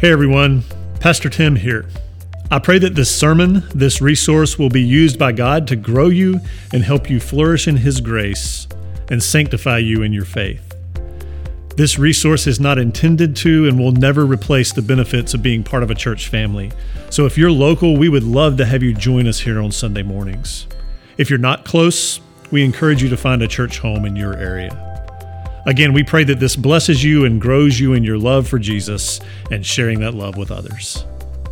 Hey everyone, Pastor Tim here. I pray that this sermon, this resource will be used by God to grow you and help you flourish in His grace and sanctify you in your faith. This resource is not intended to and will never replace the benefits of being part of a church family. So if you're local, we would love to have you join us here on Sunday mornings. If you're not close, we encourage you to find a church home in your area. Again, we pray that this blesses you and grows you in your love for Jesus and sharing that love with others.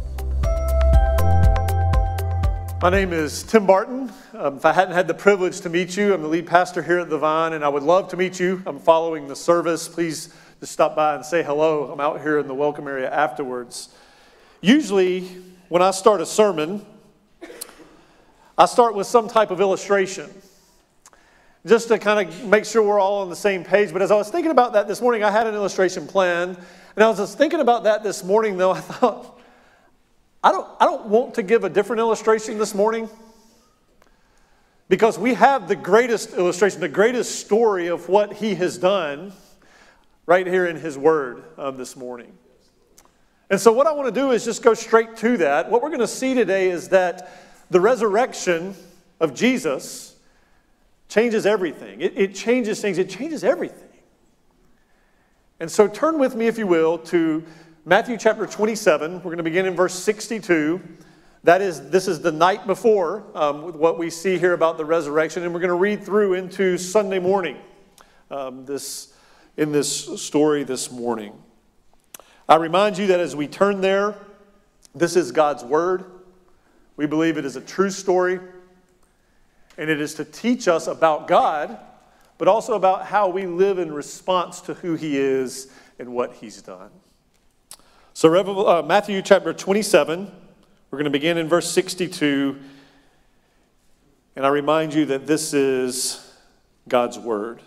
My name is Tim Barton. If I hadn't had the privilege to meet you, I'm the lead pastor here at The Vine, and I would love to meet you. I'm following the service. Please just stop by and say hello. I'm out here in the welcome area afterwards. Usually, when I start a sermon, I start with some type of illustration, just to kind of make sure we're all on the same page. But as I was thinking about that this morning, I had an illustration planned, and I was just thinking about that this morning, though, I thought, I don't want to give a different illustration this morning, because we have the greatest illustration, the greatest story of what He has done right here in His Word this morning. And so what I want to do is just go straight to that. What we're going to see today is that the resurrection of Jesus changes everything. It changes things. It changes everything. And so turn with me, if you will, to Matthew chapter 27. We're going to begin in verse 62. This is the night before what we see here about the resurrection. And we're going to read through into Sunday morning in this story this morning. I remind you that as we turn there, this is God's Word. We believe it is a true story. And it is to teach us about God, but also about how we live in response to who He is and what He's done. So Matthew chapter 27, we're going to begin in verse 62. And I remind you that this is God's Word.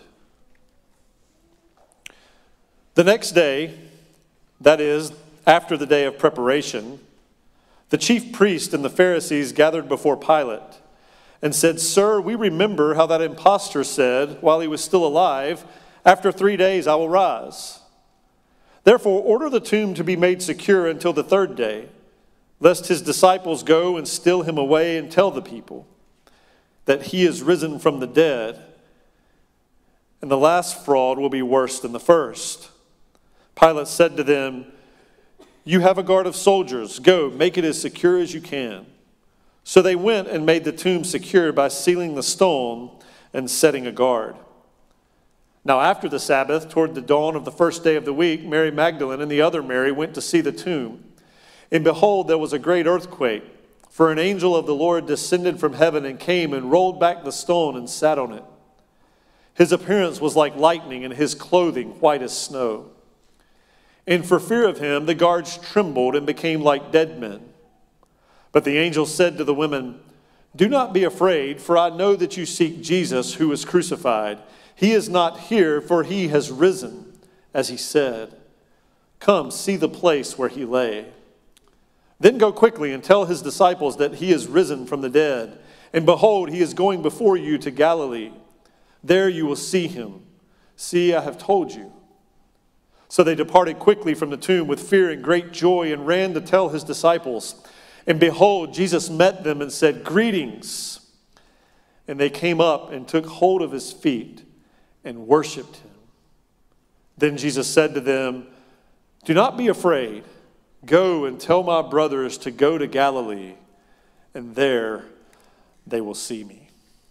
The next day, that is, after the day of preparation, the chief priest and the Pharisees gathered before Pilate and said, "Sir, we remember how that impostor said, while he was still alive, 'After 3 days I will rise.' Therefore, order the tomb to be made secure until the third day, lest his disciples go and steal him away and tell the people that he is risen from the dead. And the last fraud will be worse than the first." Pilate said to them, "You have a guard of soldiers. Go, make it as secure as you can." So they went and made the tomb secure by sealing the stone and setting a guard. Now after the Sabbath, toward the dawn of the first day of the week, Mary Magdalene and the other Mary went to see the tomb. And behold, there was a great earthquake, for an angel of the Lord descended from heaven and came and rolled back the stone and sat on it. His appearance was like lightning, and his clothing white as snow. And for fear of him, the guards trembled and became like dead men. But the angel said to the women, "Do not be afraid, for I know that you seek Jesus who was crucified. He is not here, for he has risen, as he said. Come, see the place where he lay. Then go quickly and tell his disciples that he is risen from the dead. And behold, he is going before you to Galilee. There you will see him. See, I have told you." So they departed quickly from the tomb with fear and great joy and ran to tell his disciples. And behold, Jesus met them and said, "Greetings." And they came up and took hold of his feet and worshipped him. Then Jesus said to them, "Do not be afraid. Go and tell my brothers to go to Galilee, and there they will see me."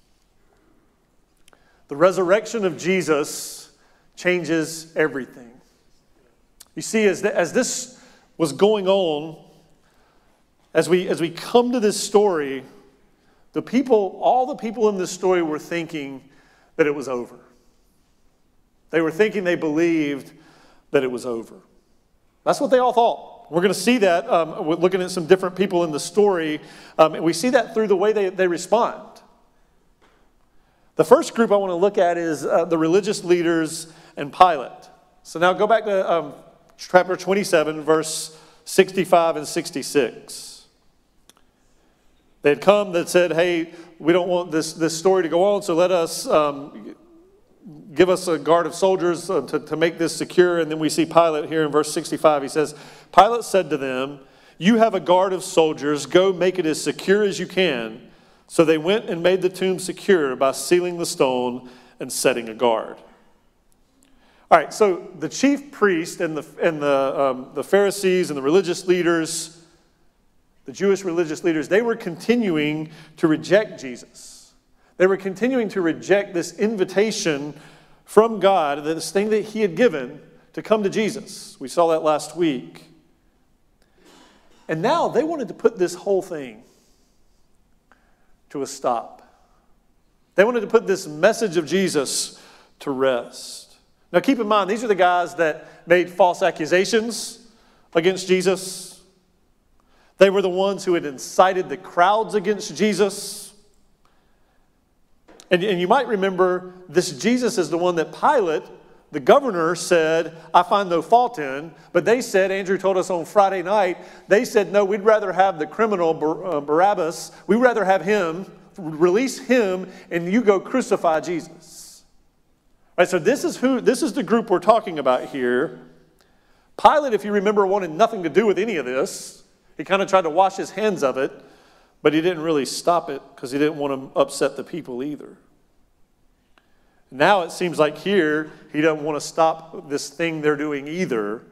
The resurrection of Jesus changes everything. You see, as this was going on, as we come to this story, all the people in this story were thinking that it was over. They were thinking, they believed that it was over. That's what they all thought. We're going to see that we're looking at some different people in the story, and we see that through the way they respond. The first group I want to look at is the religious leaders and Pilate. So now go back to chapter 27, verse 65 and 66. They had come that said, "Hey, we don't want this story to go on, so let us give us a guard of soldiers to make this secure. And then we see Pilate here in verse 65. He says, Pilate said to them, you have a guard of soldiers. Go make it as secure as you can. So they went and made the tomb secure by sealing the stone and setting a guard. All right, so the chief priest and the Pharisees and the religious leaders, the Jewish religious leaders, they were continuing to reject Jesus. They were continuing to reject this invitation from God, this thing that he had given to come to Jesus. We saw that last week. And now they wanted to put this whole thing to a stop. They wanted to put this message of Jesus to rest. Now keep in mind, these are the guys that made false accusations against Jesus. They were the ones who had incited the crowds against Jesus. And you might remember this Jesus is the one that Pilate, the governor, said, I find no fault in. But they said, Andrew told us on Friday night, they said, no, we'd rather have the criminal Barabbas. We'd rather have him, release him, and you go crucify Jesus. All right, so this is the group we're talking about here. Pilate, if you remember, wanted nothing to do with any of this. He kind of tried to wash his hands of it, but he didn't really stop it because he didn't want to upset the people either. Now it seems like here he doesn't want to stop this thing they're doing either.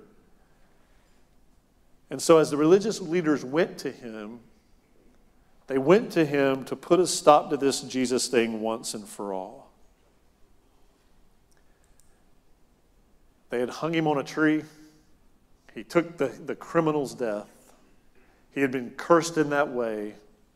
And so as the religious leaders went to him, they went to him to put a stop to this Jesus thing once and for all. They had hung him on a tree. He took the criminal's death. He had been cursed in that way.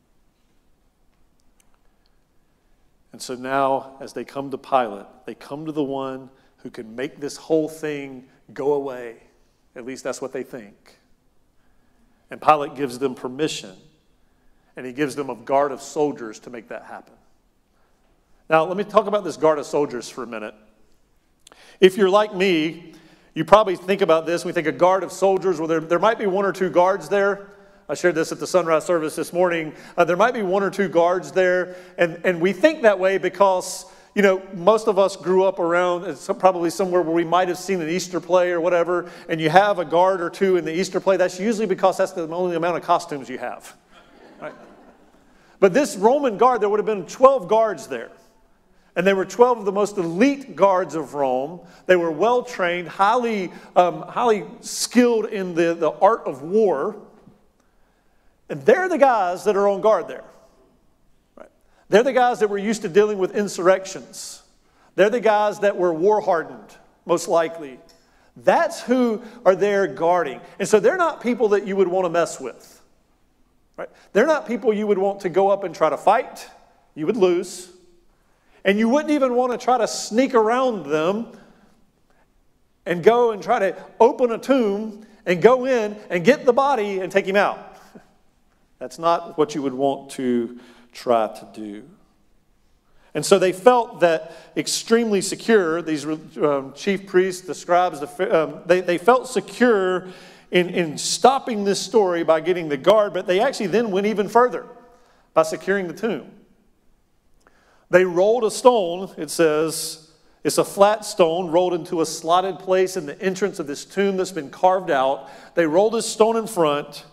And so now, as they come to Pilate, they come to the one who can make this whole thing go away. At least that's what they think. And Pilate gives them permission. And he gives them a guard of soldiers to make that happen. Now, let me talk about this guard of soldiers for a minute. If you're like me, you probably think about this. We think a guard of soldiers, well, there might be one or two guards there. I shared this at the sunrise service this morning. There might be one or two guards there. And we think that way because, most of us grew up around probably somewhere where we might have seen an Easter play or whatever, and you have a guard or two in the Easter play. That's usually because that's the only amount of costumes you have. Right? But this Roman guard, there would have been 12 guards there. And they were 12 of the most elite guards of Rome. They were well-trained, highly skilled in the art of war. And they're the guys that are on guard there. Right? They're the guys that were used to dealing with insurrections. They're the guys that were war-hardened, most likely. That's who are there guarding. And so they're not people that you would want to mess with. Right? They're not people you would want to go up and try to fight. You would lose. And you wouldn't even want to try to sneak around them and go and try to open a tomb and go in and get the body and take him out. That's not what you would want to try to do. And so they felt that extremely secure, these chief priests, the scribes, they felt secure in stopping this story by getting the guard, but they actually then went even further by securing the tomb. They rolled a stone, it says, it's a flat stone rolled into a slotted place in the entrance of this tomb that's been carved out. They rolled this stone in front.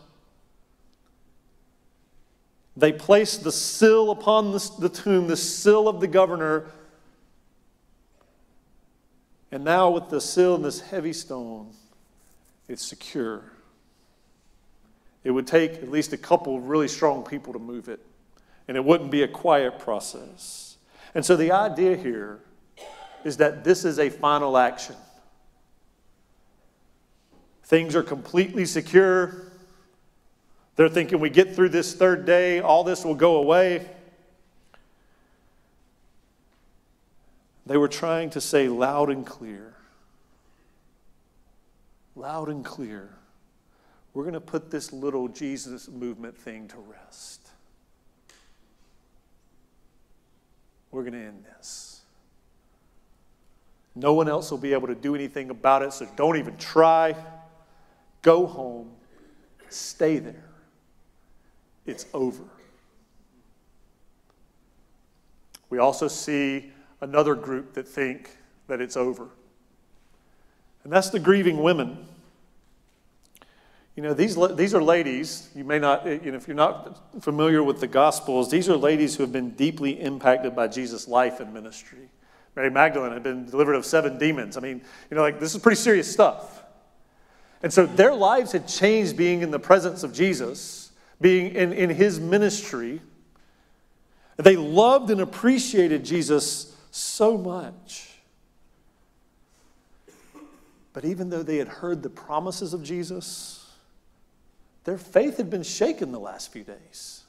They placed the sill upon the tomb, the sill of the governor. And now with the sill and this heavy stone, it's secure. It would take at least a couple of really strong people to move it. And it wouldn't be a quiet process. And so the idea here is that this is a final action. Things are completely secure. They're thinking we get through this third day, all this will go away. They were trying to say loud and clear, we're going to put this little Jesus movement thing to rest. We're going to end this. No one else will be able to do anything about it, so don't even try. Go home. Stay there. It's over. We also see another group that think that it's over. And that's the grieving women. You know, these are ladies, you may not, if you're not familiar with the Gospels, these are ladies who have been deeply impacted by Jesus' life and ministry. Mary Magdalene had been delivered of 7 demons. I mean, this is pretty serious stuff. And so their lives had changed being in the presence of Jesus, being in his ministry. They loved and appreciated Jesus so much. But even though they had heard the promises of Jesus, their faith had been shaken the last few days.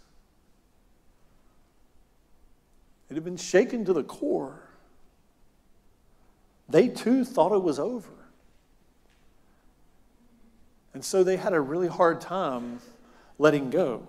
It had been shaken to the core. They too thought it was over. And so they had a really hard time letting go.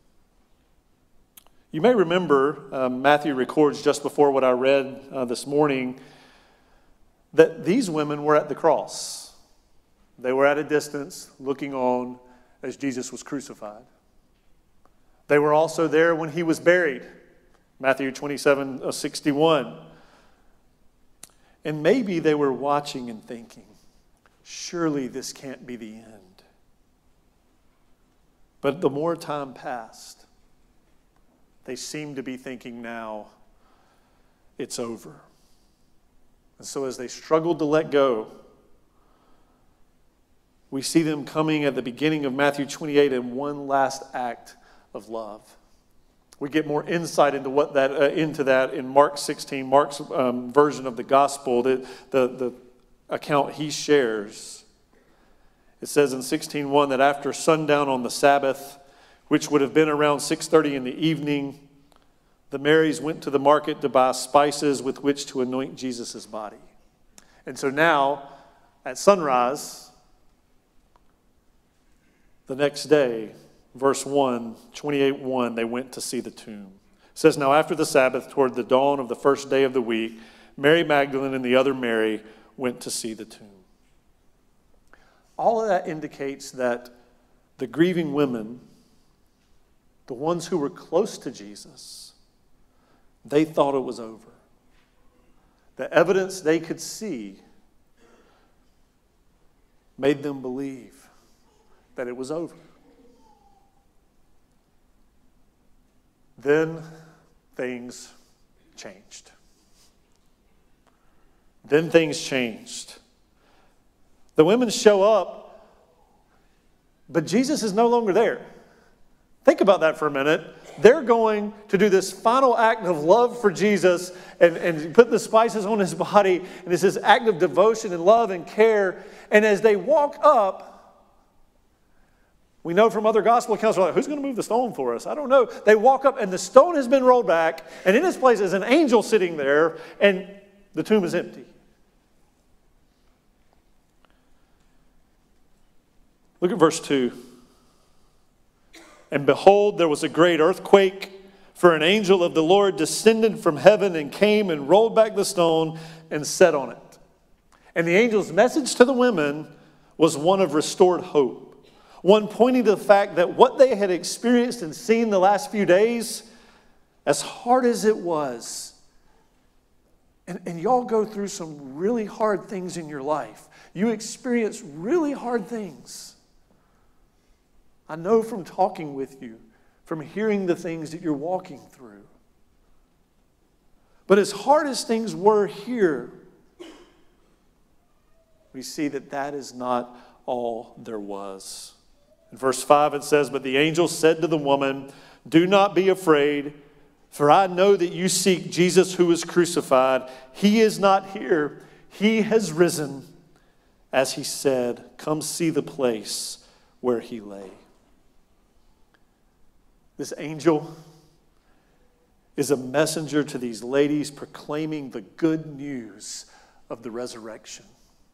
You may remember, Matthew records just before what I read this morning, that these women were at the cross. They were at a distance looking on as Jesus was crucified. They were also there when he was buried. Matthew 27:61. And maybe they were watching and thinking, surely this can't be the end. But the more time passed, they seemed to be thinking now, it's over. And so as they struggled to let go, we see them coming at the beginning of Matthew 28 in one last act of love. We get more insight into that in Mark 16, Mark's version of the gospel, the account he shares. It says in 16:1 that after sundown on the Sabbath, which would have been around 6:30 in the evening, the Marys went to the market to buy spices with which to anoint Jesus' body. And so now, at sunrise, the next day, verse 1, 28:1, they went to see the tomb. It says, now after the Sabbath, toward the dawn of the first day of the week, Mary Magdalene and the other Mary went to see the tomb. All of that indicates that the grieving women, the ones who were close to Jesus, they thought it was over. The evidence they could see made them believe that it was over. Then things changed. The women show up, but Jesus is no longer there. Think about that for a minute. They're going to do this final act of love for Jesus and put the spices on his body. And it's this act of devotion and love and care. And as they walk up, we know from other gospel accounts, like, who's going to move the stone for us? I don't know. They walk up and the stone has been rolled back. And in its place is an angel sitting there. And the tomb is empty. Look at verse 2. And behold, there was a great earthquake, for an angel of the Lord descended from heaven and came and rolled back the stone and sat on it. And the angel's message to the women was one of restored hope. One pointing to the fact that what they had experienced and seen the last few days, as hard as it was, and y'all go through some really hard things in your life. You experience really hard things. I know from talking with you, from hearing the things that you're walking through. But as hard as things were here, we see that that is not all there was. In verse 5 it says, but the angel said to the woman, do not be afraid, for I know that you seek Jesus who was crucified. He is not here. He has risen. As he said, come see the place where he lay. This angel is a messenger to these ladies proclaiming the good news of the resurrection.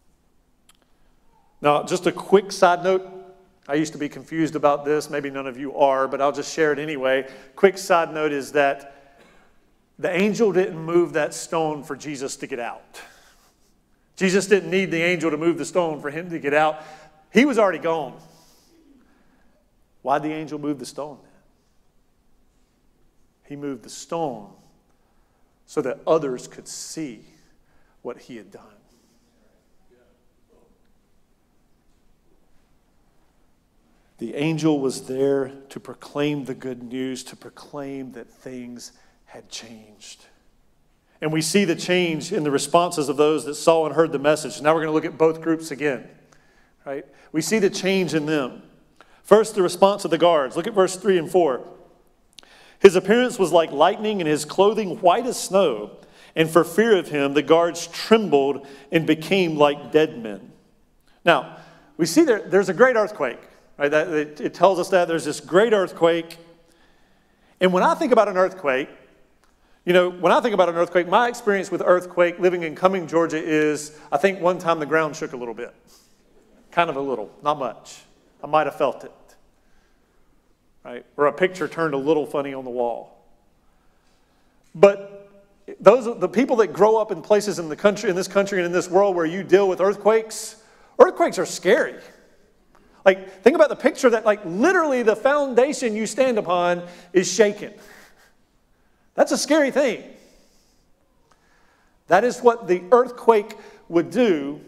Now, just a quick side note. I used to be confused about this. Maybe none of you are, but I'll just share it anyway. Quick side note is that the angel didn't move that stone for Jesus to get out. Jesus didn't need the angel to move the stone for him to get out. He was already gone. Why'd the angel move the stone then? He moved the stone so that others could see what he had done. The angel was there to proclaim the good news, to proclaim that things had changed. And we see the change in the responses of those that saw and heard the message. Now we're going to look at both groups again. Right? We see the change in them. First, the response of the guards. Look at verse 3 and 4. His appearance was like lightning and his clothing white as snow. And for fear of him, the guards trembled and became like dead men. Now, we see there's a great earthquake. Right? It tells us that there's this great earthquake. And when I think about an earthquake, my experience with earthquake living in Cumming, Georgia is, I think one time the ground shook a little bit. Kind of a little, not much. I might have felt it. Right? Or a picture turned a little funny on the wall. But the people that grow up in places in this country and in this world where you deal with earthquakes are scary. Like, think about the picture that, like, literally the foundation you stand upon is shaken. That's a scary thing. That is what the earthquake would do.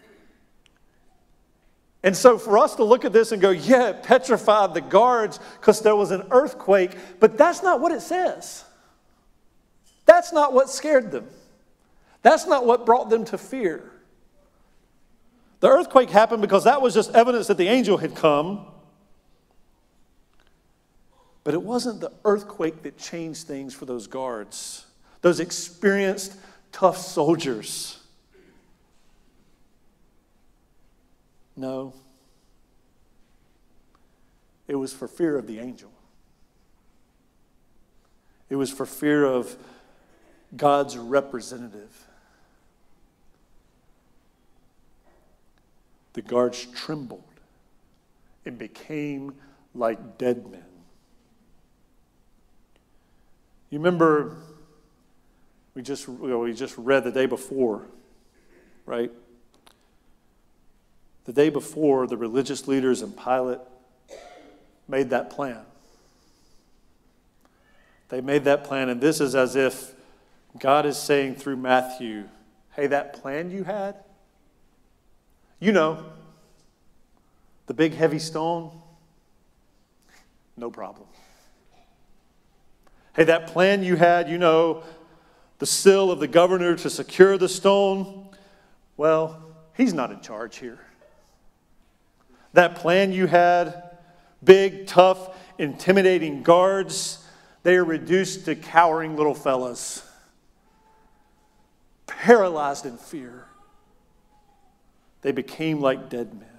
And so for us to look at this and go, yeah, it petrified the guards because there was an earthquake, but that's not what it says. That's not what scared them. That's not what brought them to fear. The earthquake happened because that was just evidence that the angel had come. But it wasn't the earthquake that changed things for those guards, those experienced, tough soldiers. No. It was for fear of the angel. It was for fear of God's representative. The guards trembled and became like dead men. You remember, we just read the day before, right? The day before, the religious leaders and Pilate made that plan. They made that plan, and this is as if God is saying through Matthew, hey, that plan you had, the big heavy stone, no problem. Hey, that plan you had, the seal of the governor to secure the stone, well, he's not in charge here. That plan you had, big, tough, intimidating guards, they are reduced to cowering little fellas, paralyzed in fear. They became like dead men.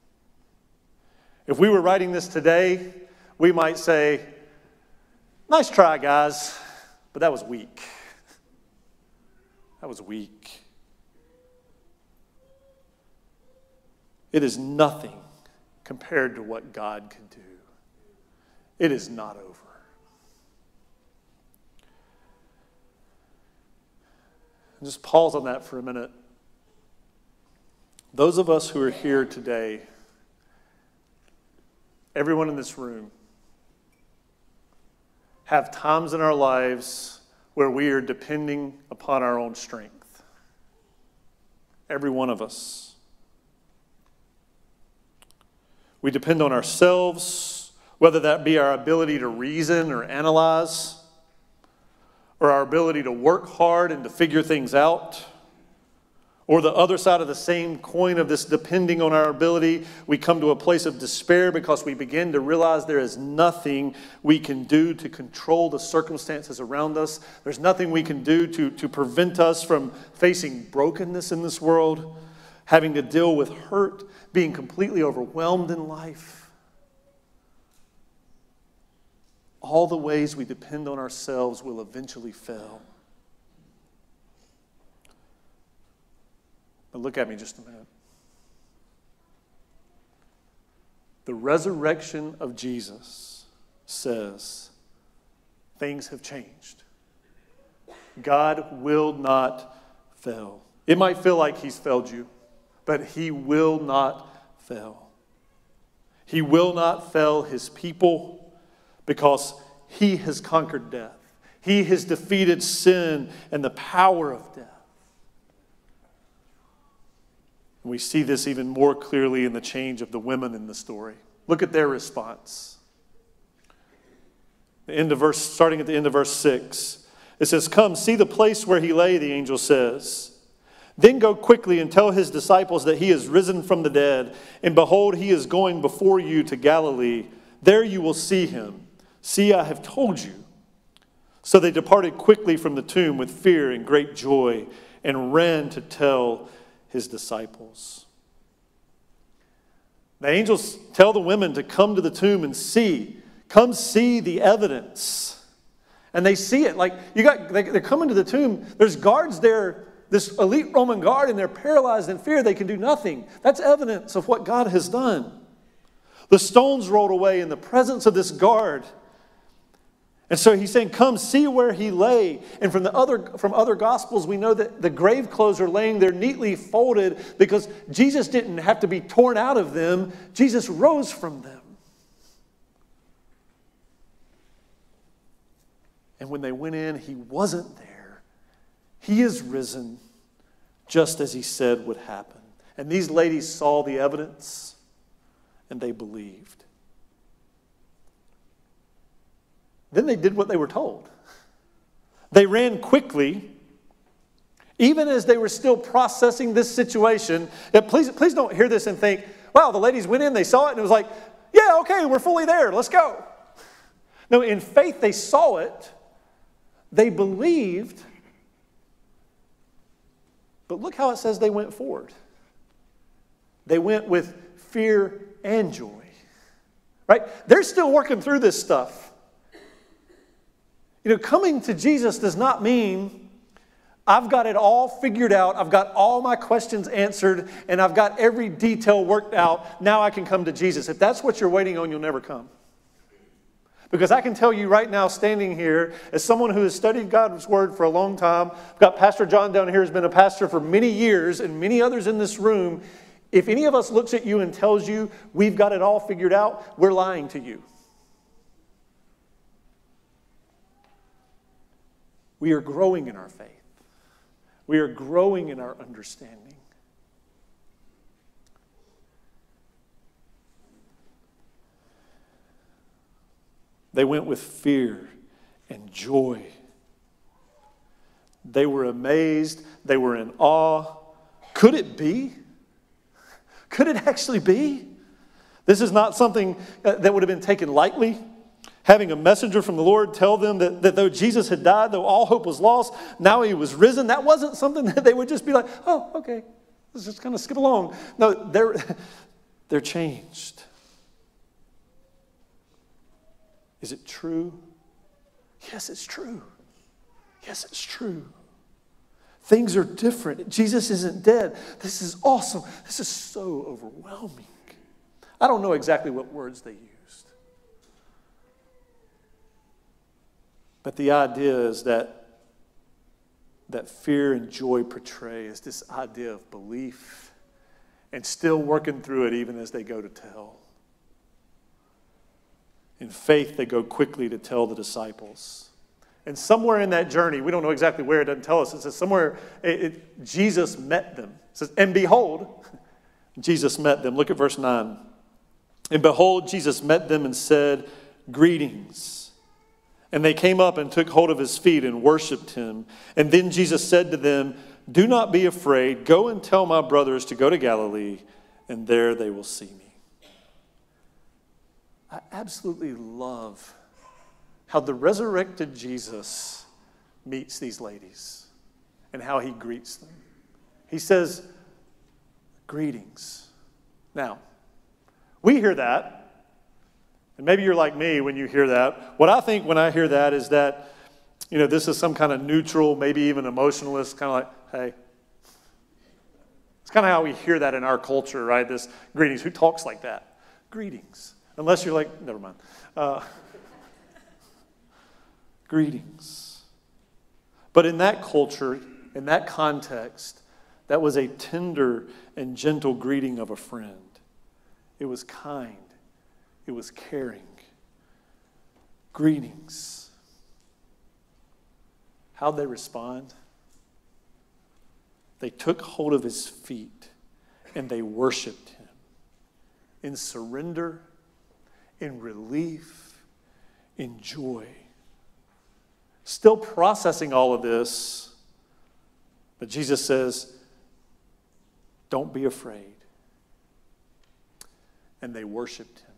If we were writing this today, we might say, nice try, guys, but that was weak. That was weak. It is nothing compared to what God can do. It is not over. And just pause on that for a minute. Those of us who are here today, everyone in this room, have times in our lives where we are depending upon our own strength. Every one of us. We depend on ourselves, whether that be our ability to reason or analyze, or our ability to work hard and to figure things out. Or the other side of the same coin of this depending on our ability, we come to a place of despair because we begin to realize there is nothing we can do to control the circumstances around us. There's nothing we can do to prevent us from facing brokenness in this world, having to deal with hurt, being completely overwhelmed in life. All the ways we depend on ourselves will eventually fail. But look at me just a minute. The resurrection of Jesus says things have changed. God will not fail. It might feel like he's failed you, but he will not fail. He will not fail his people because he has conquered death. He has defeated sin and the power of death. And we see this even more clearly in the change of the women in the story. Look at their response. Starting at the end of verse 6, it says, "Come, see the place where he lay," the angel says. "Then go quickly and tell his disciples that he is risen from the dead. And behold, he is going before you to Galilee. There you will see him. See, I have told you." So they departed quickly from the tomb with fear and great joy and ran to tell his disciples. The angels tell the women to come to the tomb and see. Come see the evidence. And they see it. They're coming to the tomb. There's guards there, this elite Roman guard, and they're paralyzed in fear. They can do nothing. That's evidence of what God has done. The stones rolled away in the presence of this guard. And so he's saying, come see where he lay. And from other Gospels, we know that the grave clothes are laying there neatly folded because Jesus didn't have to be torn out of them. Jesus rose from them. And when they went in, he wasn't there. He is risen, just as he said would happen. And these ladies saw the evidence, and they believed. Then they did what they were told. They ran quickly, even as they were still processing this situation. Please don't hear this and think, wow, the ladies went in, they saw it, and it was like, yeah, okay, we're fully there, let's go. No, in faith they saw it, they believed, but look how it says they went forward. They went with fear and joy. Right? They're still working through this stuff. Coming to Jesus does not mean I've got it all figured out, I've got all my questions answered, and I've got every detail worked out. Now I can come to Jesus. If that's what you're waiting on, you'll never come. Because I can tell you right now, standing here, as someone who has studied God's Word for a long time, I've got Pastor John down here who's been a pastor for many years, and many others in this room. If any of us looks at you and tells you we've got it all figured out, we're lying to you. We are growing in our faith. We are growing in our understanding. They went with fear and joy. They were amazed. They were in awe. Could it be? Could it actually be? This is not something that would have been taken lightly. Having a messenger from the Lord tell them that though Jesus had died, though all hope was lost, now he was risen. That wasn't something that they would just be like, oh, okay, let's just kind of skip along. No, they're changed. Is it true? Yes, it's true. Yes, it's true. Things are different. Jesus isn't dead. This is awesome. This is so overwhelming. I don't know exactly what words they used. But the idea is that fear and joy portray is this idea of belief and still working through it even as they go to tell. In faith, they go quickly to tell the disciples. And somewhere in that journey, we don't know exactly where, it doesn't tell us. It says somewhere Jesus met them. It says, and behold, Jesus met them. Look at verse 9. And behold, Jesus met them and said, greetings. And they came up and took hold of his feet and worshiped him. And then Jesus said to them, do not be afraid. Go and tell my brothers to go to Galilee, and there they will see me. I absolutely love how the resurrected Jesus meets these ladies and how he greets them. He says, greetings. Now, we hear that. And maybe you're like me when you hear that. What I think when I hear that is that, this is some kind of neutral, maybe even emotionalist, kind of like, hey. It's kind of how we hear that in our culture, right? This greetings. Who talks like that? Greetings. Unless you're like, never mind. Greetings. But in that culture, in that context, that was a tender and gentle greeting of a friend. It was kind. It was caring. Greetings. How'd they respond? They took hold of his feet and they worshiped him in surrender, in relief, in joy. Still processing all of this, but Jesus says, don't be afraid. And they worshiped him.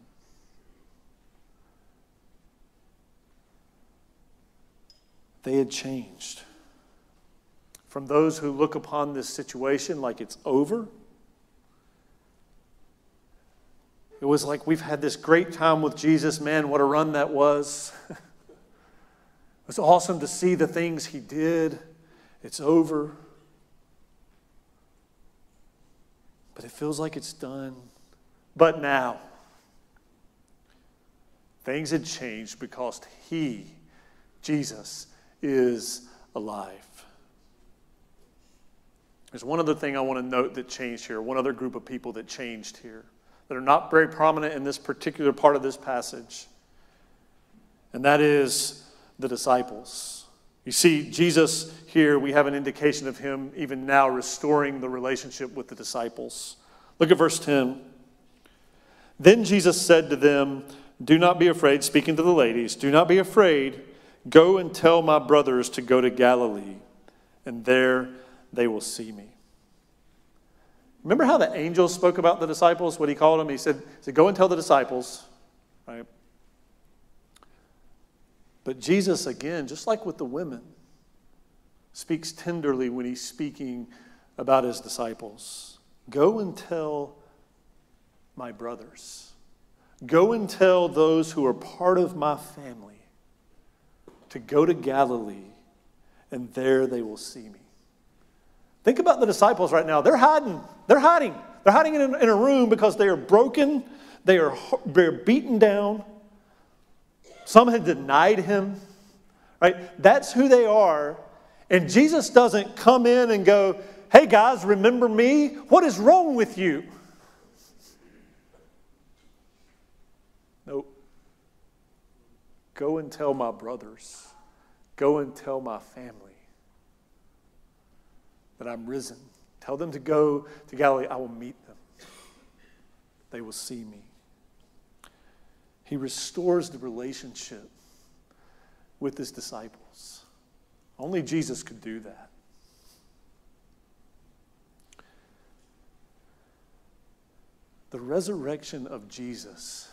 They had changed. From those who look upon this situation like it's over, it was like we've had this great time with Jesus. Man, what a run that was. It was awesome to see the things he did. It's over. But it feels like it's done. But now, things had changed because he, Jesus, is alive. There's one other thing I want to note that changed here, one other group of people that changed here, that are not very prominent in this particular part of this passage, and that is the disciples. You see, Jesus here, we have an indication of him even now restoring the relationship with the disciples. Look at verse 10. Then Jesus said to them, do not be afraid, speaking to the ladies, do not be afraid. Go and tell my brothers to go to Galilee, and there they will see me. Remember how the angel spoke about the disciples, what he called them? He said, go and tell the disciples, right? But Jesus, again, just like with the women, speaks tenderly when he's speaking about his disciples. Go and tell my brothers. Go and tell those who are part of my family to go to Galilee, and there they will see me. Think about the disciples right now. They're hiding. They're hiding. They're hiding in a room because they are broken. They're beaten down. Some had denied him. Right? That's who they are. And Jesus doesn't come in and go, hey guys, remember me? What is wrong with you? Nope. Go and tell my brothers. Go and tell my family that I'm risen. Tell them to go to Galilee. I will meet them. They will see me. He restores the relationship with his disciples. Only Jesus could do that. The resurrection of Jesus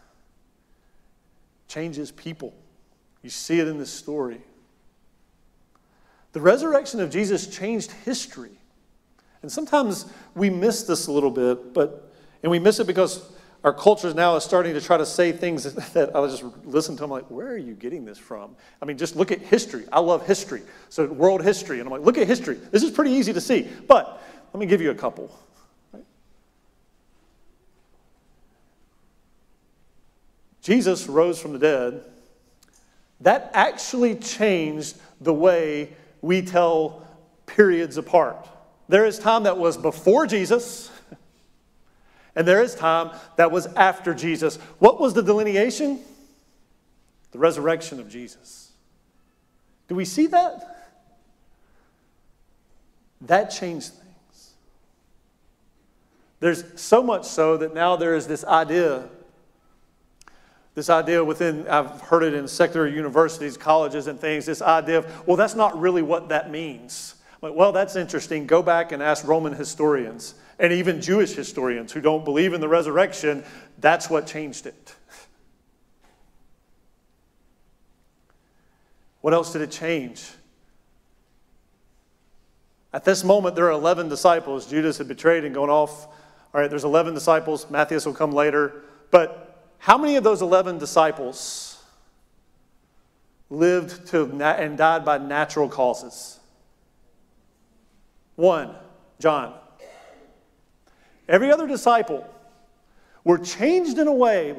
changes people. You see it in this story. The resurrection of Jesus changed history. And sometimes we miss this a little bit, and we miss it because our culture now is starting to try to say things that I just listen to them like, where are you getting this from? I mean, just look at history. I love history. So world history. And I'm like, look at history. This is pretty easy to see. But let me give you a couple. Right? Jesus rose from the dead. That actually changed the way we tell periods apart. There is time that was before Jesus, and there is time that was after Jesus. What was the delineation? The resurrection of Jesus. Do we see that? That changed things. There's so much so that now there is this idea within, I've heard it in secular universities, colleges and things, this idea of, well, that's not really what that means. Like, well, that's interesting. Go back and ask Roman historians and even Jewish historians who don't believe in the resurrection. That's what changed it. What else did it change? At this moment, there are 11 disciples. Judas had betrayed and gone off. All right, there's 11 disciples. Matthias will come later. But how many of those 11 disciples lived and died by natural causes? 1, John. Every other disciple was changed in a way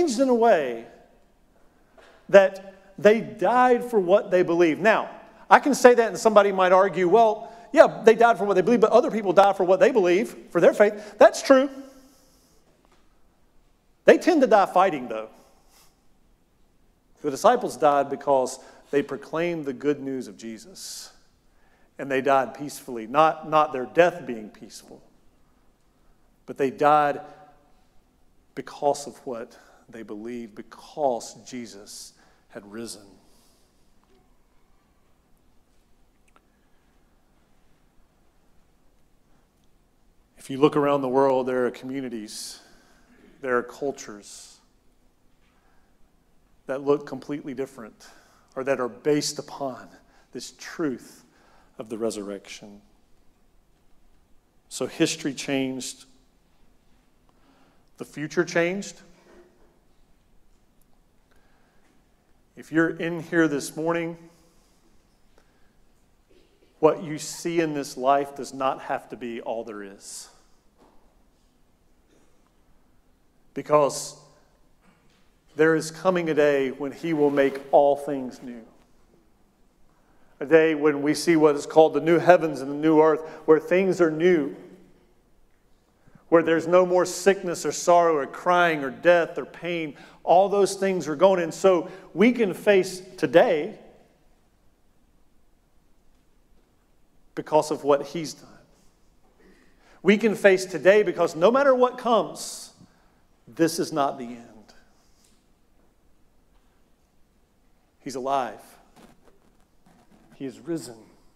that they died for what they believed. Now, I can say that and somebody might argue, well, yeah, they died for what they believe, but other people died for what they believe, for their faith. That's true. They tend to die fighting, though. The disciples died because they proclaimed the good news of Jesus. And they died peacefully. Not their death being peaceful, but they died because of what they believed, because Jesus had risen. If you look around the world, there are communities, there are cultures that look completely different, or that are based upon this truth of the resurrection. So history changed. The future changed. If you're in here this morning, what you see in this life does not have to be all there is. Because there is coming a day when He will make all things new. A day when we see what is called the new heavens and the new earth, where things are new. Where there's no more sickness or sorrow or crying or death or pain. All those things are gone. And so we can face today because of what He's done. We can face today because no matter what comes, this is not the end. He's alive. He is risen.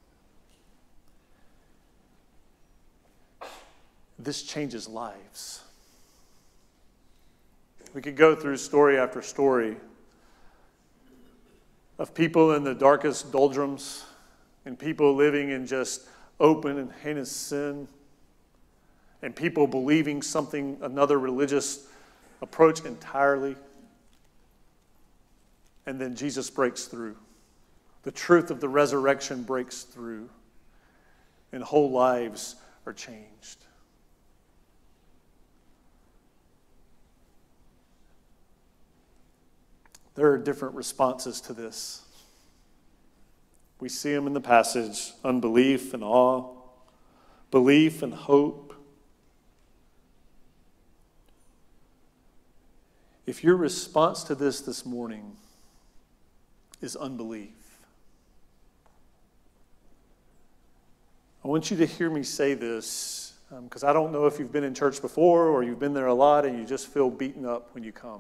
This changes lives. We could go through story after story of people in the darkest doldrums and people living in just open and heinous sin and people believing something, another religious approach entirely. And then Jesus breaks through. The truth of the resurrection breaks through, and whole lives are changed. There are different responses to this. We see them in the passage: unbelief and awe, belief and hope. If your response to this morning is unbelief, I want you to hear me say this, because I don't know if you've been in church before or you've been there a lot and you just feel beaten up when you come.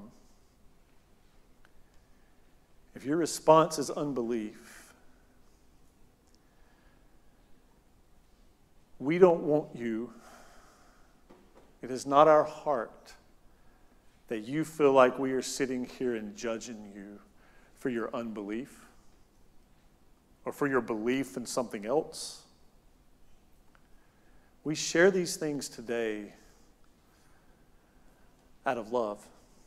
If your response is unbelief, we don't want you, it is not our heart that you feel like we are sitting here and judging you for your unbelief or for your belief in something else. We share these things today out of love.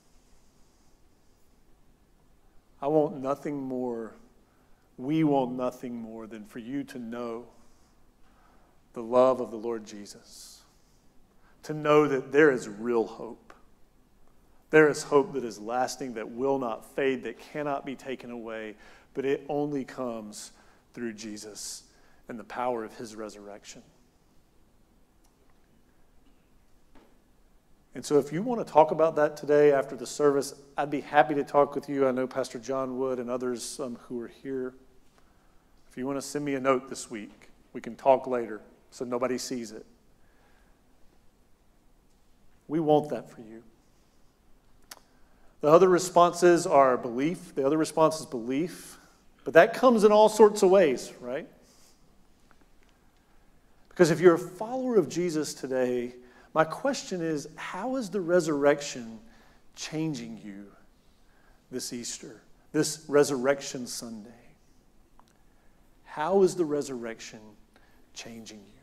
I want nothing more, we want nothing more than for you to know the love of the Lord Jesus. To know that there is real hope. There is hope that is lasting, that will not fade, that cannot be taken away, but it only comes through Jesus and the power of His resurrection. And so if you want to talk about that today after the service, I'd be happy to talk with you. I know Pastor John would and others who are here. If you want to send me a note this week, we can talk later so nobody sees it. We want that for you. The other responses are belief. The other response is belief. But that comes in all sorts of ways, right? Because if you're a follower of Jesus today, my question is, how is the resurrection changing you this Easter, this Resurrection Sunday? How is the resurrection changing you?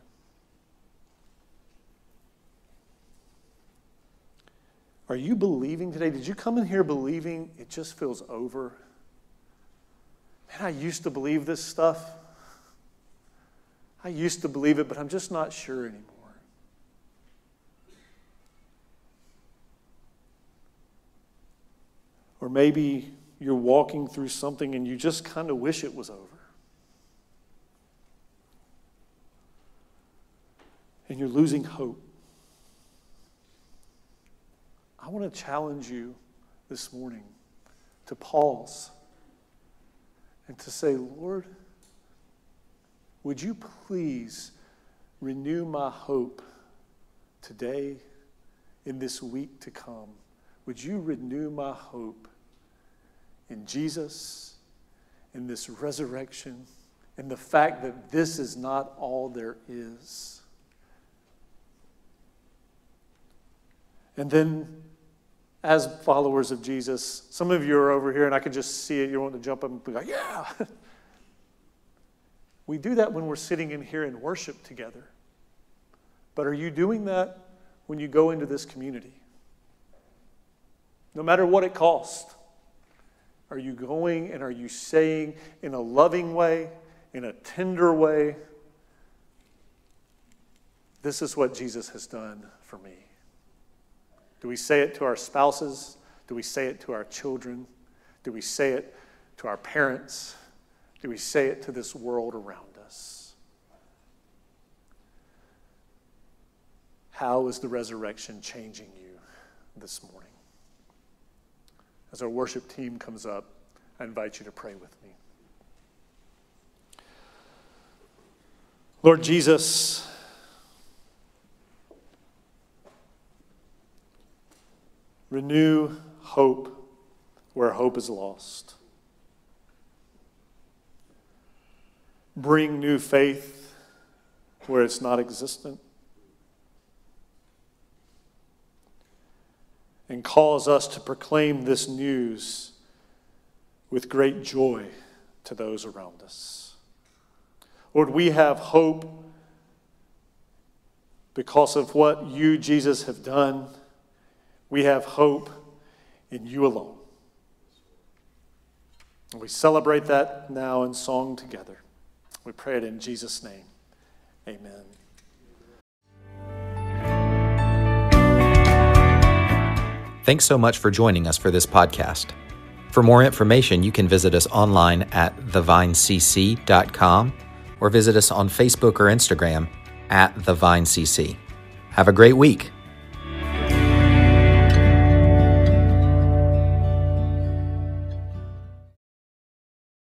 Are you believing today? Did you come in here believing it just feels over? Man, I used to believe this stuff. I used to believe it, but I'm just not sure anymore. Or maybe you're walking through something and you just kind of wish it was over. And you're losing hope. I want to challenge you this morning to pause and to say, Lord, would you please renew my hope today, in this week to come? Would you renew my hope in Jesus, in this resurrection, in the fact that this is not all there is? And then, as followers of Jesus, some of you are over here, and I can just see it. You're wanting to jump up and be like, yeah. We do that when we're sitting in here in worship together. But are you doing that when you go into this community? No matter what it costs, are you going and are you saying in a loving way, in a tender way, this is what Jesus has done for me? Do we say it to our spouses? Do we say it to our children? Do we say it to our parents? Do we say it to this world around us? How is the resurrection changing you this morning? As our worship team comes up, I invite you to pray with me. Lord Jesus, renew hope where hope is lost. Bring new faith where it's not existent. And cause us to proclaim this news with great joy to those around us. Lord, we have hope because of what you, Jesus, have done. We have hope in you alone. And we celebrate that now in song together. We pray it in Jesus' name. Amen. Thanks so much for joining us for this podcast. For more information, you can visit us online at thevinecc.com or visit us on Facebook or Instagram at thevinecc. Have a great week.